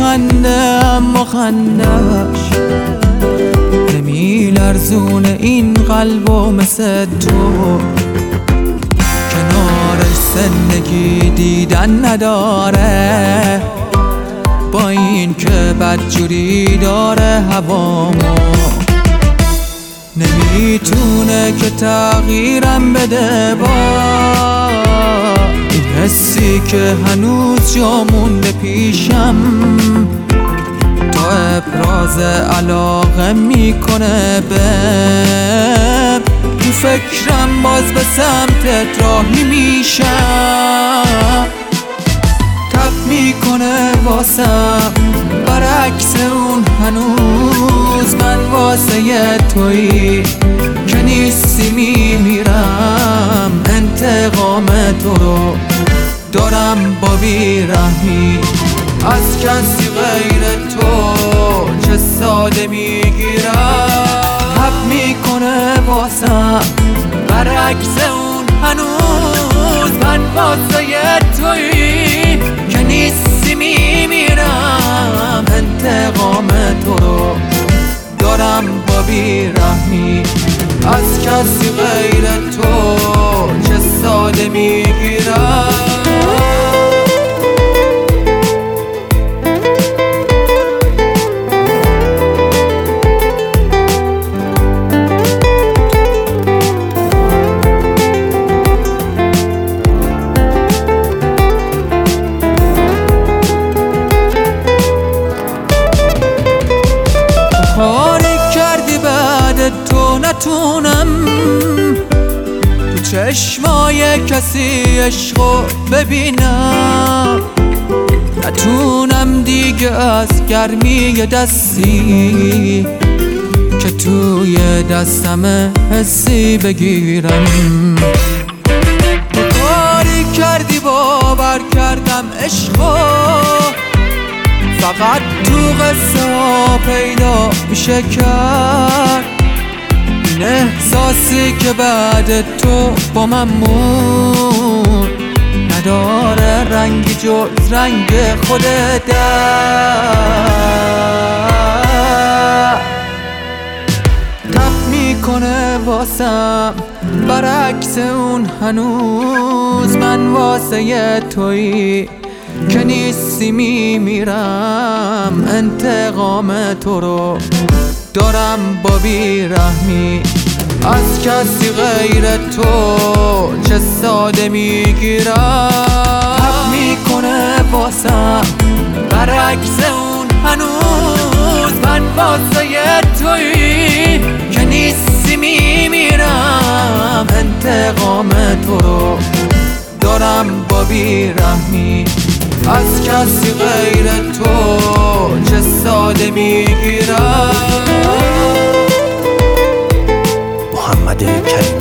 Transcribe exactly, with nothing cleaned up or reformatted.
میخنده اما خندش نمیلرزونه این قلبو مثل تو. کنارش زندگی دیدن نداره، با این که بدجوری داره هوامو. نمیتونه که تغییرم بده با این حسی که هنوز جا مونده پیشم. تا ابراز علاقه میکنه بهم، تو فکرم باز به سمتت راهی میشم. تب میکنه واسم برعکس اون هنوز من واسه تویی که نیستی میمیرم. انتقام تو رو دارم با بیرحمی از کسی غیر تو، چه ساده میگیرم. تب میکنه واسم برعکس اون هنوز من واسه تویی که نیستی میمیرم. انتقام تو رو دارم با بیرحمی از کسی غیر تو، چه ساده میگیرم. تو نتونم تو چشمای کسی عشقو ببینم، نتونم دیگه از گرمی دستی که توی دستم حسی بگیرم. کاری کردی باور کردم عشقو فقط تو قصه ها پیدا میشه کرد. این احساسی که بعد تو با من مون نداره رنگی جز رنگ خودت. تب میکنه واسم برعکس اون هنوز من واسه تویی که نیستی میمیرم. انتقام تو رو دارم با بیرحمی از کسی غیر تو، چه ساده میگیرم. تب میکنه واسم برعکس اون هنوز من واسه تویی که نیستی میمیرم. انتقام تو رو دارم با بیرحمی از کسی غیر تو، چه ساده میگیرم. محمد کریم